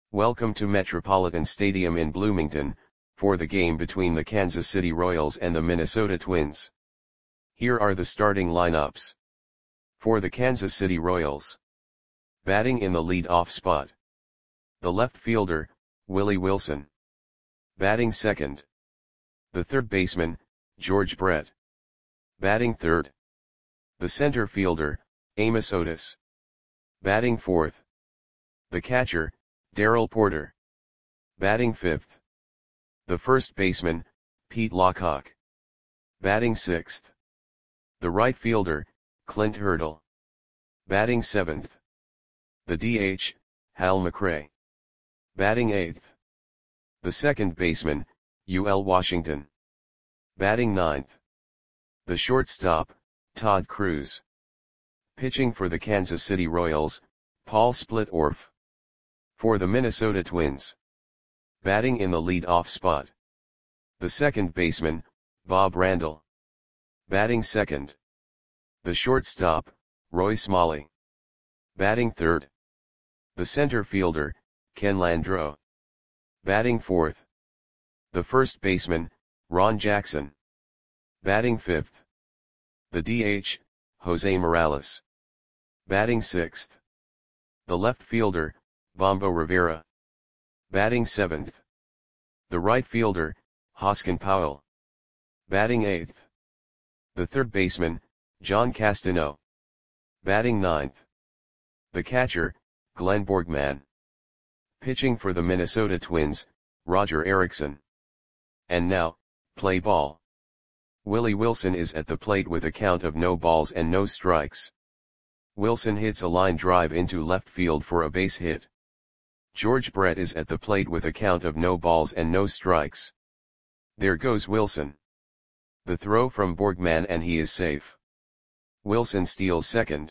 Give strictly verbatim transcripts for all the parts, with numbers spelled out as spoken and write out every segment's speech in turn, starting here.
Welcome to Metropolitan Stadium in Bloomington, for the game between the Kansas City Royals and the Minnesota Twins. Here are the starting lineups. For the Kansas City Royals. Batting in the lead-off spot. The left fielder, Willie Wilson. Batting second. The third baseman, George Brett. Batting third. The center fielder, Amos Otis. Batting fourth. The catcher, Darrell Porter. Batting fifth. The first baseman, Pete Lockhart. Batting sixth. The right fielder, Clint Hurdle. Batting seventh. The D H, Hal McRae. Batting eighth. The second baseman, U L Washington. Batting ninth. The shortstop, Todd Cruz. Pitching for the Kansas City Royals, Paul Splitorf. For the Minnesota Twins. Batting in the lead-off spot. The second baseman, Bob Randall. Batting second. The shortstop, Roy Smalley. Batting third. The center fielder, Ken Landreau. Batting fourth. The first baseman, Ron Jackson. Batting fifth. The D H, Jose Morales. Batting sixth. The left fielder, Bombo Rivera. Batting seventh. The right fielder, Hoskin Powell. Batting eighth. The third baseman, John Castano. Batting ninth. The catcher, Glenn Borgman. Pitching for the Minnesota Twins, Roger Erickson. And now, play ball. Willie Wilson is at the plate with a count of no balls and no strikes. Wilson hits a line drive into left field for a base hit. George Brett is at the plate with a count of no balls and no strikes. There goes Wilson. The throw from Borgman and he is safe. Wilson steals second.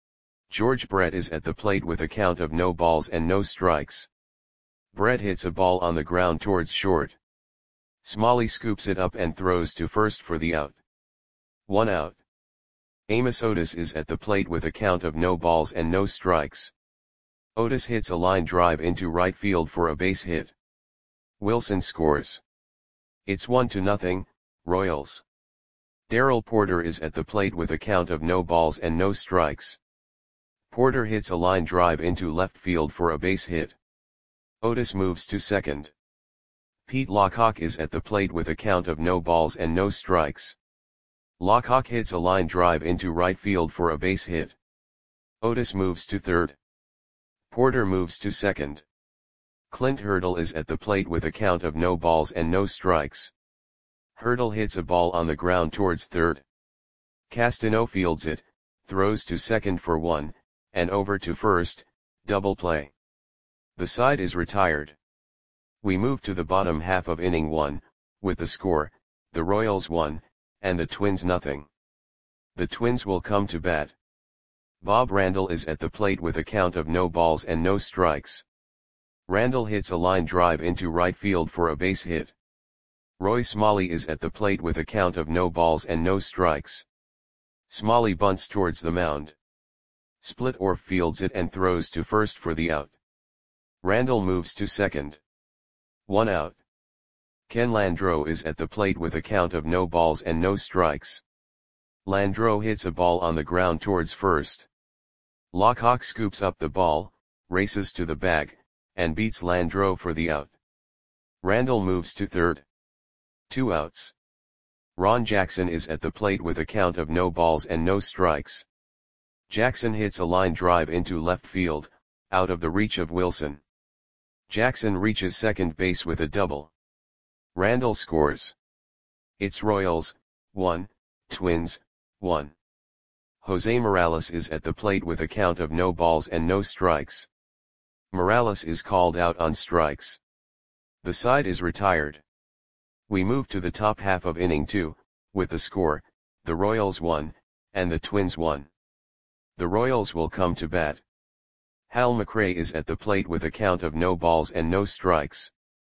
George Brett is at the plate with a count of no balls and no strikes. Brett hits a ball on the ground towards short. Smalley scoops it up and throws to first for the out. One out. Amos Otis is at the plate with a count of no balls and no strikes. Otis hits a line drive into right field for a base hit. Wilson scores. It's one to nothing, Royals. Darrell Porter is at the plate with a count of no balls and no strikes. Porter hits a line drive into left field for a base hit. Otis moves to second. Pete Lockhart is at the plate with a count of no balls and no strikes. Lockhart hits a line drive into right field for a base hit. Otis moves to third. Porter moves to second. Clint Hurdle is at the plate with a count of no balls and no strikes. Hurdle hits a ball on the ground towards third. Castano fields it, throws to second for one, and over to first, double play. The side is retired. We move to the bottom half of inning one, with the score, the Royals one, and the Twins nothing. The Twins will come to bat. Bob Randall is at the plate with a count of no balls and no strikes. Randall hits a line drive into right field for a base hit. Roy Smalley is at the plate with a count of no balls and no strikes. Smalley bunts towards the mound. Splitorf fields it and throws to first for the out. Randall moves to second. One out. Ken Landreau is at the plate with a count of no balls and no strikes. Landreau hits a ball on the ground towards first. Lockhart scoops up the ball, races to the bag, and beats Landreau for the out. Randall moves to third. Two outs. Ron Jackson is at the plate with a count of no balls and no strikes. Jackson hits a line drive into left field, out of the reach of Wilson. Jackson reaches second base with a double. Randall scores. It's Royals, one, Twins, one. Jose Morales is at the plate with a count of no balls and no strikes. Morales is called out on strikes. The side is retired. We move to the top half of inning two, with the score, the Royals one, and the Twins one. The Royals will come to bat. Hal McRae is at the plate with a count of no balls and no strikes.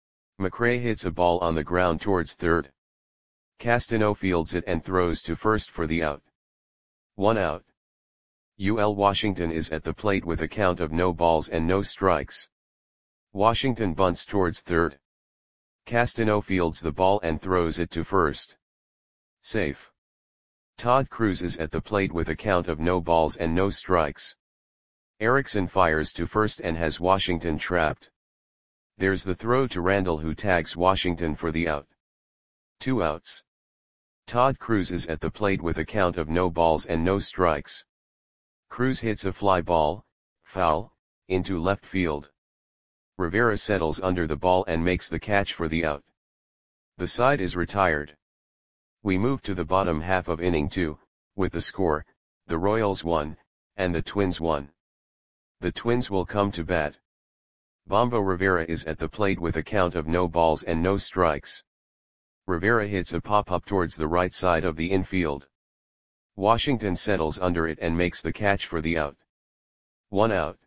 McRae hits a ball on the ground towards third. Castano fields it and throws to first for the out. One out. U L Washington is at the plate with a count of no balls and no strikes. Washington bunts towards third. Castano fields the ball and throws it to first. Safe. Todd Cruz is at the plate with a count of no balls and no strikes. Erickson fires to first and has Washington trapped. There's the throw to Randall, who tags Washington for the out. Two outs. Todd Cruz is at the plate with a count of no balls and no strikes. Cruz hits a fly ball, foul, into left field. Rivera settles under the ball and makes the catch for the out. The side is retired. We move to the bottom half of inning two, with the score, the Royals won, and the Twins won. The Twins will come to bat. Bombo Rivera is at the plate with a count of no balls and no strikes. Rivera hits a pop-up towards the right side of the infield. Washington settles under it and makes the catch for the out. One out.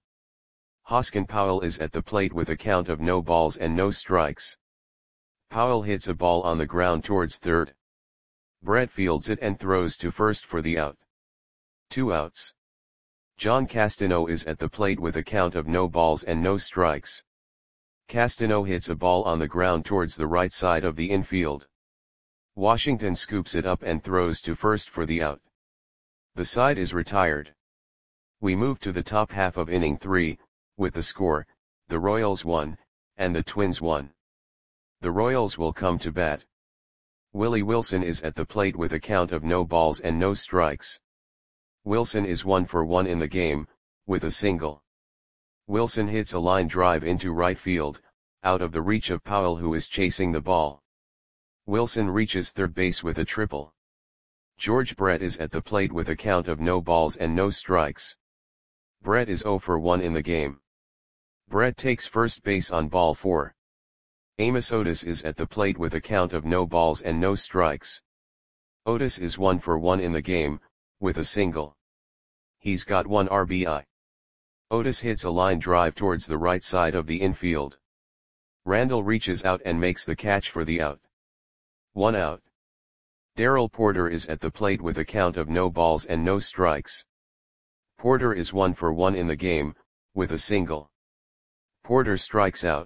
Hoskin Powell is at the plate with a count of no balls and no strikes. Powell hits a ball on the ground towards third. Brett fields it and throws to first for the out. Two outs. John Castano is at the plate with a count of no balls and no strikes. Castano hits a ball on the ground towards the right side of the infield. Washington scoops it up and throws to first for the out. The side is retired. We move to the top half of inning three, with the score, the Royals won, and the Twins won. The Royals will come to bat. Willie Wilson is at the plate with a count of no balls and no strikes. Wilson is one for one in the game, with a single. Wilson hits a line drive into right field, out of the reach of Powell, who is chasing the ball. Wilson reaches third base with a triple. George Brett is at the plate with a count of no balls and no strikes. Brett is zero for one in the game. Brett takes first base on ball four. Amos Otis is at the plate with a count of no balls and no strikes. Otis is one for one in the game, with a single. He's got one R B I. Otis hits a line drive towards the right side of the infield. Randall reaches out and makes the catch for the out. One out. Darrell Porter is at the plate with a count of no balls and no strikes. Porter is one for one in the game, with a single. Porter strikes out.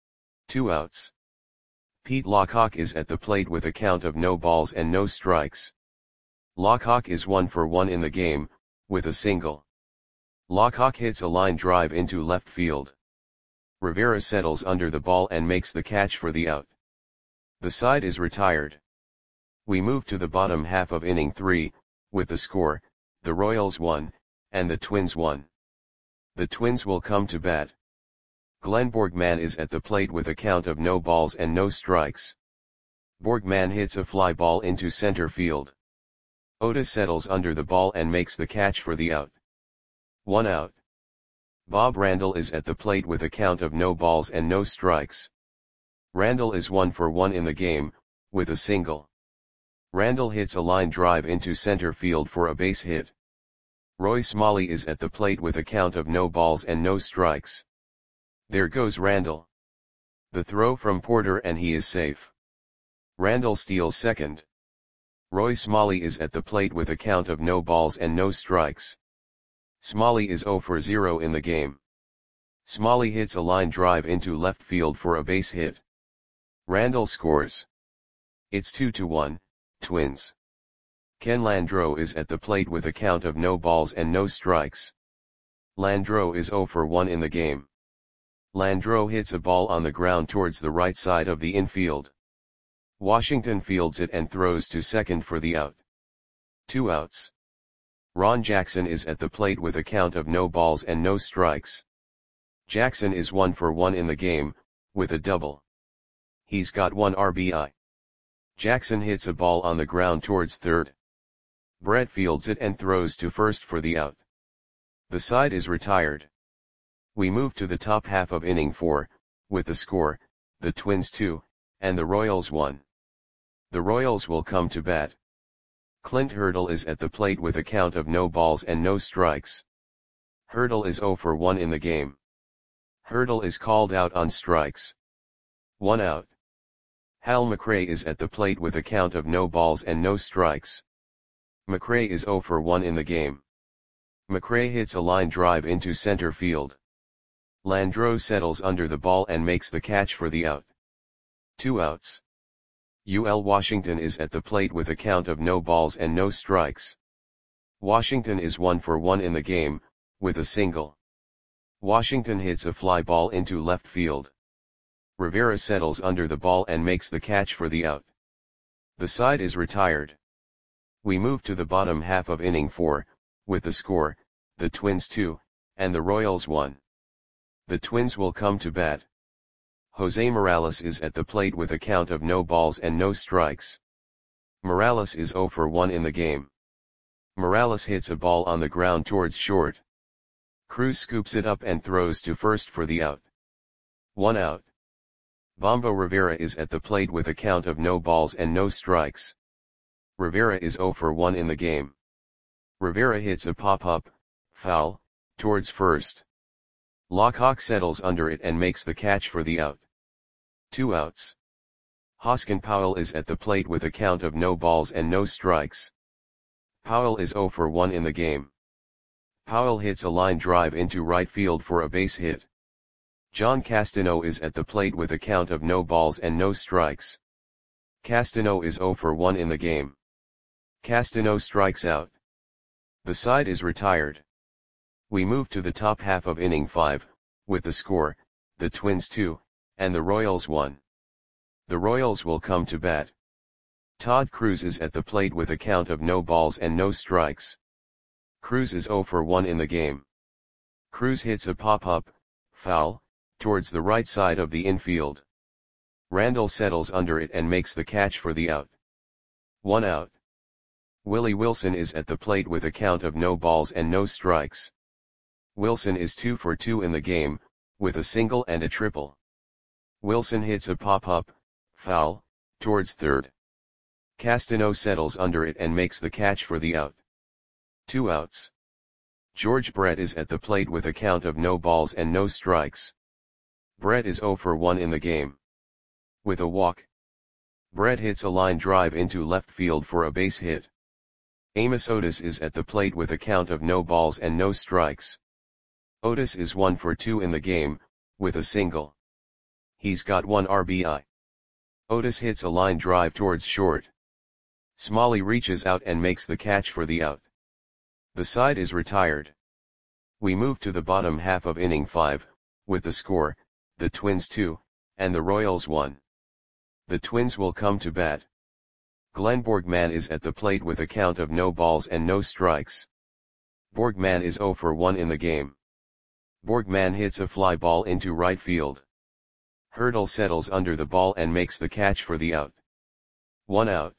Two outs. Pete Lockhawk is at the plate with a count of no balls and no strikes. Lockhawk is one for one in the game, with a single. Lockhawk hits a line drive into left field. Rivera settles under the ball and makes the catch for the out. The side is retired. We move to the bottom half of inning three, with the score, the Royals won, and the Twins won. The Twins will come to bat. Glenn Borgman is at the plate with a count of no balls and no strikes. Borgman hits a fly ball into center field. Otis settles under the ball and makes the catch for the out. One out. Bob Randall is at the plate with a count of no balls and no strikes. Randall is one for one in the game, with a single. Randall hits a line drive into center field for a base hit. Roy Smalley is at the plate with a count of no balls and no strikes. There goes Randall. The throw from Porter and he is safe. Randall steals second. Roy Smalley is at the plate with a count of no balls and no strikes. Smalley is zero for zero in the game. Smalley hits a line drive into left field for a base hit. Randall scores. It's two to one, Twins. Ken Landreau is at the plate with a count of no balls and no strikes. Landreau is zero for one in the game. Landreau hits a ball on the ground towards the right side of the infield. Washington fields it and throws to second for the out. Two outs. Ron Jackson is at the plate with a count of no balls and no strikes. Jackson is one for one in the game, with a double. He's got one R B I. Jackson hits a ball on the ground towards third. Brett fields it and throws to first for the out. The side is retired. We move to the top half of inning four, with the score, the Twins two, and the Royals one. The Royals will come to bat. Clint Hurdle is at the plate with a count of no balls and no strikes. Hurdle is zero for one in the game. Hurdle is called out on strikes. One out. Hal McRae is at the plate with a count of no balls and no strikes. McRae is zero for one in the game. McRae hits a line drive into center field. Landreau settles under the ball and makes the catch for the out. Two outs. U L Washington is at the plate with a count of no balls and no strikes. Washington is one for one in the game, with a single. Washington hits a fly ball into left field. Rivera settles under the ball and makes the catch for the out. The side is retired. We move to the bottom half of inning four, with the score, the Twins two, and the Royals one. The Twins will come to bat. Jose Morales is at the plate with a count of no balls and no strikes. Morales is zero for one in the game. Morales hits a ball on the ground towards short. Cruz scoops it up and throws to first for the out. One out. Bombo Rivera is at the plate with a count of no balls and no strikes. Rivera is zero for one in the game. Rivera hits a pop-up, foul, towards first. Lockhawk settles under it and makes the catch for the out. Two outs. Hoskin Powell is at the plate with a count of no balls and no strikes. Powell is zero for one in the game. Powell hits a line drive into right field for a base hit. John Castano is at the plate with a count of no balls and no strikes. Castano is zero for one in the game. Castano strikes out. The side is retired. We move to the top half of inning five, with the score, the Twins two, and the Royals one. The Royals will come to bat. Todd Cruz is at the plate with a count of no balls and no strikes. Cruz is zero for one in the game. Cruz hits a pop-up, foul, towards the right side of the infield. Randall settles under it and makes the catch for the out. One out. Willie Wilson is at the plate with a count of no balls and no strikes. Wilson is two for two in the game, with a single and a triple. Wilson hits a pop-up, foul, towards third. Castano settles under it and makes the catch for the out. Two outs. George Brett is at the plate with a count of no balls and no strikes. Brett is zero for one in the game. With a walk. Brett hits a line drive into left field for a base hit. Amos Otis is at the plate with a count of no balls and no strikes. Otis is one for two in the game, with a single. He's got one R B I. Otis hits a line drive towards short. Smalley reaches out and makes the catch for the out. The side is retired. We move to the bottom half of inning five, with the score, the Twins two, and the Royals one. The Twins will come to bat. Glenn Borgman is at the plate with a count of no balls and no strikes. Borgman is zero for one in the game. Borgman hits a fly ball into right field. Hurdle settles under the ball and makes the catch for the out. One out.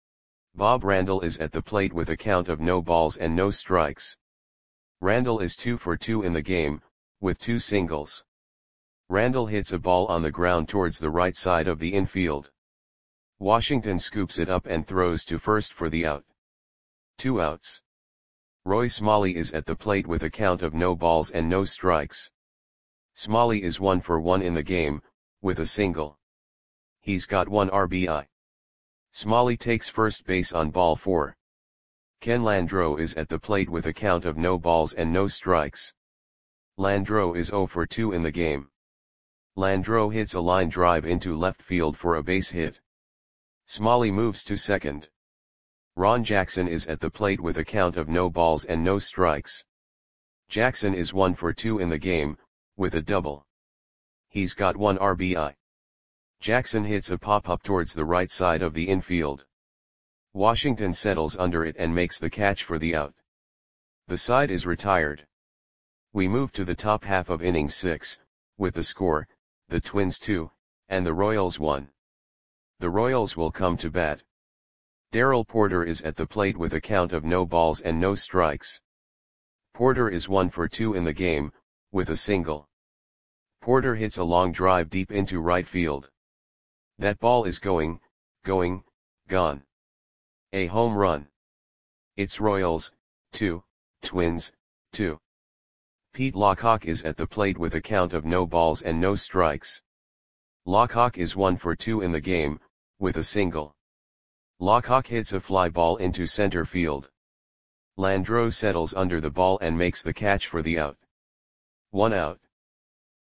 Bob Randall is at the plate with a count of no balls and no strikes. Randall is two for two in the game, with two singles. Randall hits a ball on the ground towards the right side of the infield. Washington scoops it up and throws to first for the out. Two outs. Roy Smalley is at the plate with a count of no balls and no strikes. Smalley is one for one in the game, with a single. He's got one R B I. Smalley takes first base on ball four. Ken Landreau is at the plate with a count of no balls and no strikes. Landreau is zero for two in the game. Landreau hits a line drive into left field for a base hit. Smalley moves to second. Ron Jackson is at the plate with a count of no balls and no strikes. Jackson is one for two in the game, with a double. He's got one R B I. Jackson hits a pop-up towards the right side of the infield. Washington settles under it and makes the catch for the out. The side is retired. We move to the top half of inning six, with the score, the Twins two, and the Royals one. The Royals will come to bat. Darrell Porter is at the plate with a count of no balls and no strikes. Porter is one for two in the game, with a single. Porter hits a long drive deep into right field. That ball is going, going, gone. A home run. It's Royals, two, Twins, two. Pete Lockhawk is at the plate with a count of no balls and no strikes. Lockhawk is one for two in the game, with a single. Lockhawk hits a fly ball into center field. Landreau settles under the ball and makes the catch for the out. One out.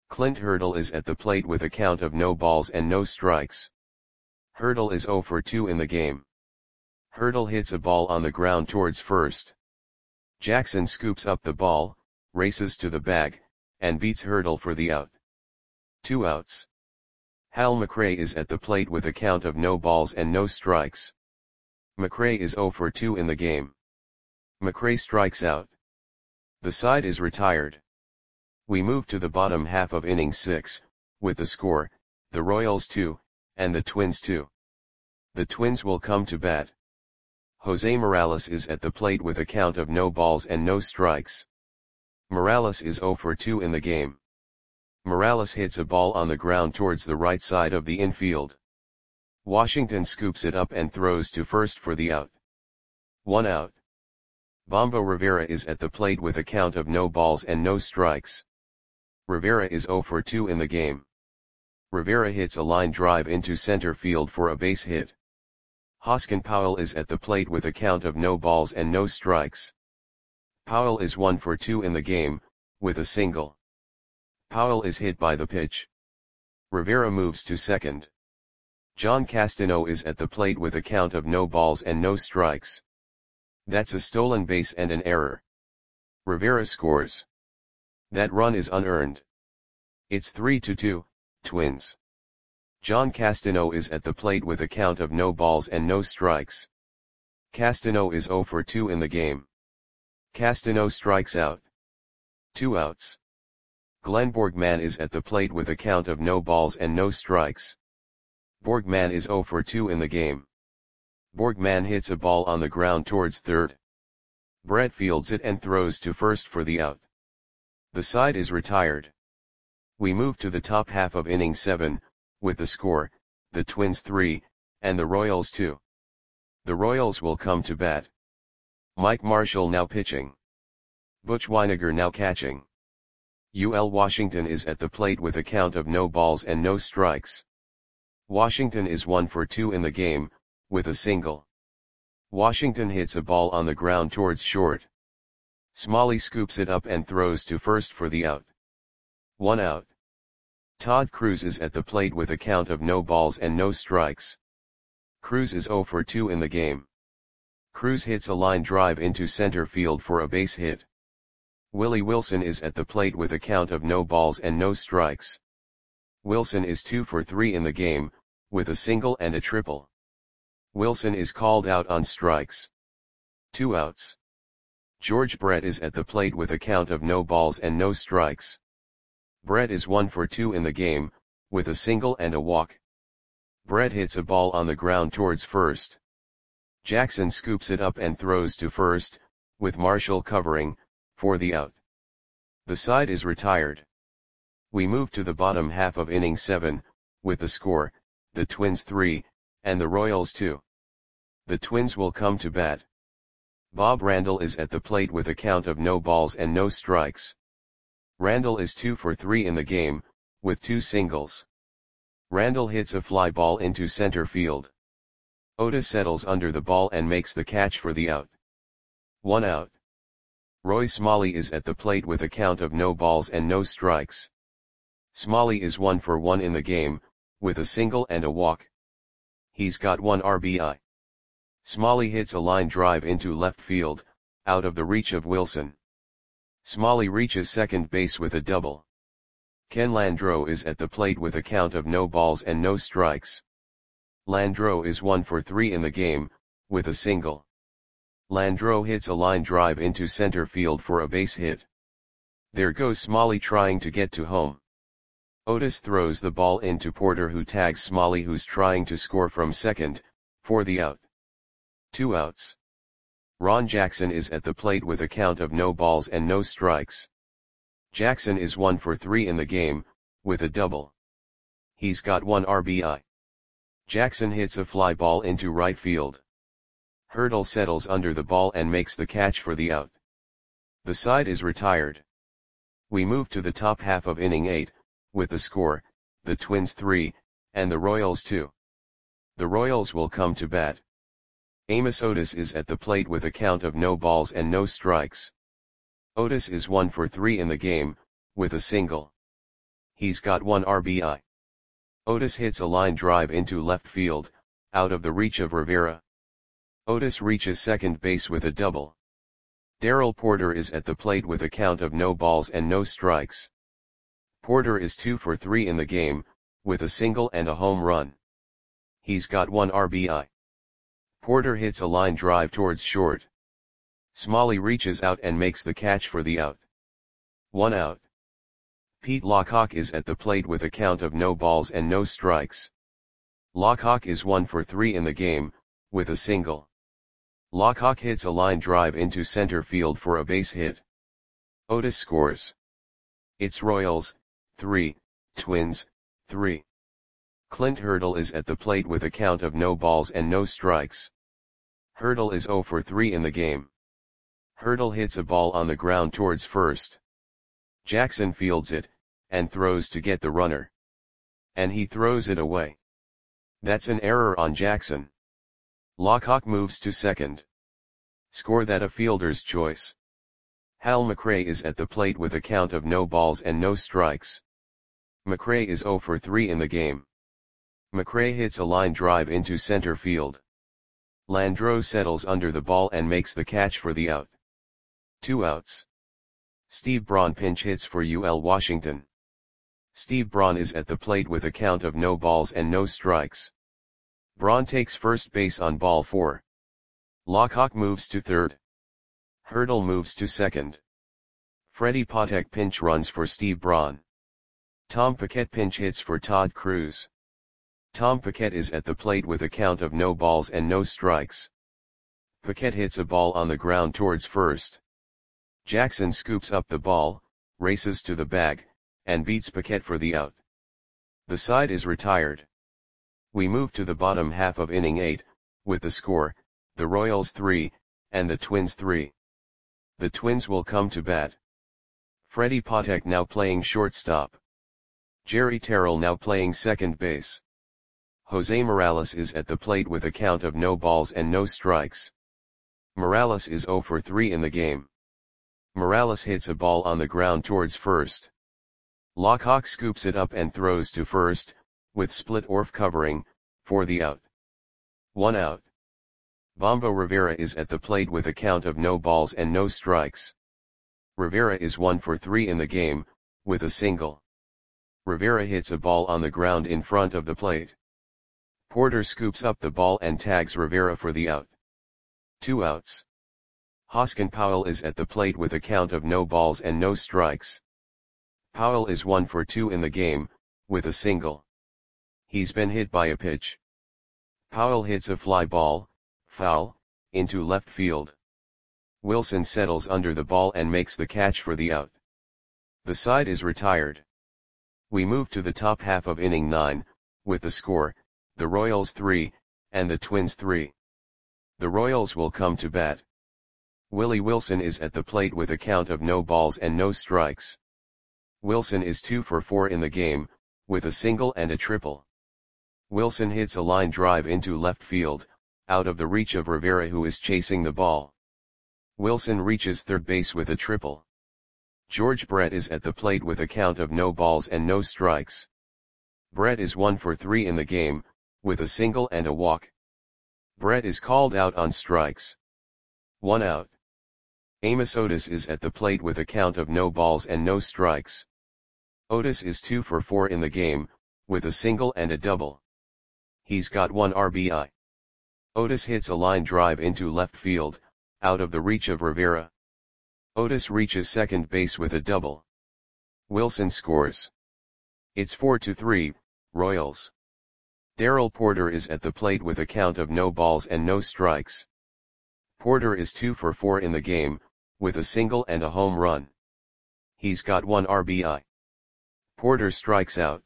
Clint Hurdle is at the plate with a count of no balls and no strikes. Hurdle is zero for two in the game. Hurdle hits a ball on the ground towards first. Jackson scoops up the ball, races to the bag, and beats Hurdle for the out. Two outs. Hal McRae is at the plate with a count of no balls and no strikes. McRae is zero for two in the game. McRae strikes out. The side is retired. We move to the bottom half of inning six, with the score, the Royals two, and the Twins two. The Twins will come to bat. Jose Morales is at the plate with a count of no balls and no strikes. Morales is zero for two in the game. Morales hits a ball on the ground towards the right side of the infield. Washington scoops it up and throws to first for the out. One out. Bombo Rivera is at the plate with a count of no balls and no strikes. Rivera is zero for two in the game. Rivera hits a line drive into center field for a base hit. Hoskin Powell is at the plate with a count of no balls and no strikes. Powell is one for two in the game, with a single. Powell is hit by the pitch. Rivera moves to second. John Castano is at the plate with a count of no balls and no strikes. That's a stolen base and an error. Rivera scores. That run is unearned. It's three to two, Twins. John Castano is at the plate with a count of no balls and no strikes. Castano is zero for two in the game. Castano strikes out. Two outs. Glenn Borgman is at the plate with a count of no balls and no strikes. Borgman is zero for two in the game. Borgman hits a ball on the ground towards third. Brett fields it and throws to first for the out. The side is retired. We move to the top half of inning seven, with the score, the Twins three, and the Royals two. The Royals will come to bat. Mike Marshall now pitching. Butch Wynegar now catching. U L Washington is at the plate with a count of no balls and no strikes. Washington is one for two in the game, with a single. Washington hits a ball on the ground towards short. Smalley scoops it up and throws to first for the out. One out. Todd Cruz is at the plate with a count of no balls and no strikes. Cruz is zero for two in the game. Cruz hits a line drive into center field for a base hit. Willie Wilson is at the plate with a count of no balls and no strikes. Wilson is two for three in the game, with a single and a triple. Wilson is called out on strikes. Two outs. George Brett is at the plate with a count of no balls and no strikes. Brett is one for two in the game, with a single and a walk. Brett hits a ball on the ground towards first. Jackson scoops it up and throws to first, with Marshall covering, for the out. The side is retired. We move to the bottom half of inning seven, with the score, the Twins three, and the Royals two. The Twins will come to bat. Bob Randall is at the plate with a count of no balls and no strikes. Randall is two for three in the game, with two singles. Randall hits a fly ball into center field. Otis settles under the ball and makes the catch for the out. One out. Roy Smalley is at the plate with a count of no balls and no strikes. Smalley is one for one in the game, with a single and a walk. He's got one R B I. Smalley hits a line drive into left field, out of the reach of Wilson. Smalley reaches second base with a double. Ken Landreau is at the plate with a count of no balls and no strikes. Landreau is one for three in the game, with a single. Landreau hits a line drive into center field for a base hit. There goes Smalley trying to get to home. Otis throws the ball into Porter, who tags Smalley, who's trying to score from second, for the out. Two outs. Ron Jackson is at the plate with a count of no balls and no strikes. Jackson is one for three in the game, with a double. He's got one R B I. Jackson hits a fly ball into right field. Hurdle settles under the ball and makes the catch for the out. The side is retired. We move to the top half of inning eight, with the score, the Twins three, and the Royals two. The Royals will come to bat. Amos Otis is at the plate with a count of no balls and no strikes. Otis is one for three in the game, with a single. He's got one R B I. Otis hits a line drive into left field, out of the reach of Rivera. Otis reaches second base with a double. Darrell Porter is at the plate with a count of no balls and no strikes. Porter is two for three in the game, with a single and a home run. He's got one R B I. Porter hits a line drive towards short. Smalley reaches out and makes the catch for the out. One out. Pete Lockhawk is at the plate with a count of no balls and no strikes. Lockhawk is one for three in the game, with a single. Lockhawk hits a line drive into center field for a base hit. Otis scores. It's Royals, three, Twins, three. Clint Hurdle is at the plate with a count of no balls and no strikes. Hurdle is zero for three in the game. Hurdle hits a ball on the ground towards first. Jackson fields it, and throws to get the runner. And he throws it away. That's an error on Jackson. Lockhawk moves to second. Score that a fielder's choice. Hal McRae is at the plate with a count of no balls and no strikes. McRae is zero for three in the game. McRae hits a line drive into center field. Landreau settles under the ball and makes the catch for the out. Two outs. Steve Braun pinch hits for U L Washington. Steve Braun is at the plate with a count of no balls and no strikes. Braun takes first base on ball four. Lockhawk moves to third. Hurdle moves to second. Freddie Patek pinch runs for Steve Braun. Tom Paquette pinch hits for Todd Cruz. Tom Paquette is at the plate with a count of no balls and no strikes. Paquette hits a ball on the ground towards first. Jackson scoops up the ball, races to the bag, and beats Paquette for the out. The side is retired. We move to the bottom half of inning eight, with the score, the Royals three, and the Twins three. The Twins will come to bat. Freddie Patek now playing shortstop. Jerry Terrell now playing second base. Jose Morales is at the plate with a count of no balls and no strikes. Morales is zero for three in the game. Morales hits a ball on the ground towards first. Lockhawk scoops it up and throws to first, with split orf covering, for the out. One out. Bombo Rivera is at the plate with a count of no balls and no strikes. Rivera is one for three in the game, with a single. Rivera hits a ball on the ground in front of the plate. Porter scoops up the ball and tags Rivera for the out. Two outs. Hoskin Powell is at the plate with a count of no balls and no strikes. Powell is one for two in the game, with a single. He's been hit by a pitch. Powell hits a fly ball, foul, into left field. Wilson settles under the ball and makes the catch for the out. The side is retired. We move to the top half of inning nine, with the score, the Royals three, and the Twins three. The Royals will come to bat. Willie Wilson is at the plate with a count of no balls and no strikes. Wilson is two for four in the game, with a single and a triple. Wilson hits a line drive into left field, out of the reach of Rivera who is chasing the ball. Wilson reaches third base with a triple. George Brett is at the plate with a count of no balls and no strikes. Brett is one for three in the game, with a single and a walk. Brett is called out on strikes. One out. Amos Otis is at the plate with a count of no balls and no strikes. Otis is two for four in the game, with a single and a double. He's got one R B I. Otis hits a line drive into left field, out of the reach of Rivera. Otis reaches second base with a double. Wilson scores. It's four to three, Royals. Darrell Porter is at the plate with a count of no balls and no strikes. Porter is two for four in the game, with a single and a home run. He's got one R B I. Porter strikes out.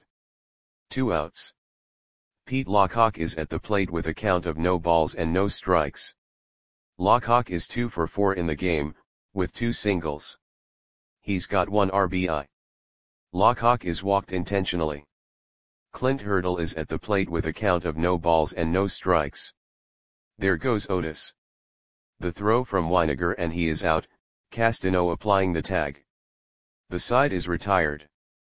Two outs. Pete Lockhawk is at the plate with a count of no balls and no strikes. Lockhawk is two for four in the game, with two singles. He's got one R B I. Lockhawk is walked intentionally. Clint Hurdle is at the plate with a count of no balls and no strikes. There goes Otis. The throw from Weiniger and he is out, Castano applying the tag. The side is retired.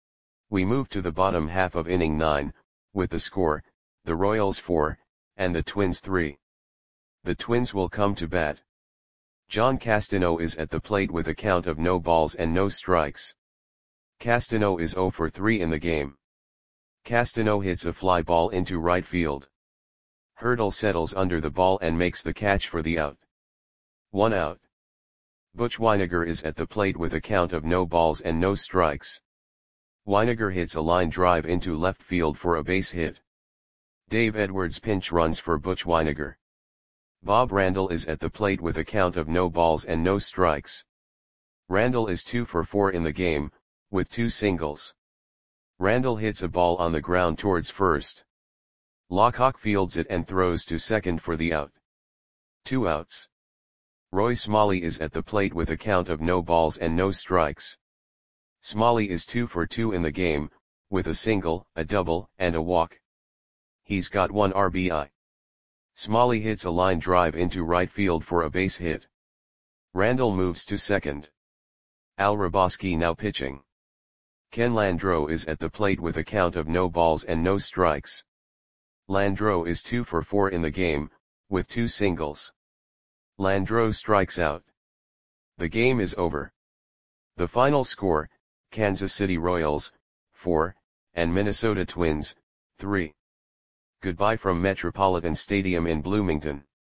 We move to the bottom half of inning nine, with the score, the Royals four, and the Twins three. The Twins will come to bat. John Castano is at the plate with a count of no balls and no strikes. Castano is zero for three in the game. Castano hits a fly ball into right field. Hurdle settles under the ball and makes the catch for the out. One out. Butch Wynegar is at the plate with a count of no balls and no strikes. Wynegar hits a line drive into left field for a base hit. Dave Edwards pinch runs for Butch Wynegar. Bob Randall is at the plate with a count of no balls and no strikes. Randall is two for four in the game, with two singles. Randall hits a ball on the ground towards first. Lockhawk fields it and throws to second for the out. Two outs. Roy Smalley is at the plate with a count of no balls and no strikes. Smalley is two for two in the game, with a single, a double, and a walk. He's got one R B I. Smalley hits a line drive into right field for a base hit. Randall moves to second. Al Raboski now pitching. Ken Landreau is at the plate with a count of no balls and no strikes. Landreau is two for four in the game, with two singles. Landreau strikes out. The game is over. The final score, Kansas City Royals, four, and Minnesota Twins, three. Goodbye from Metropolitan Stadium in Bloomington.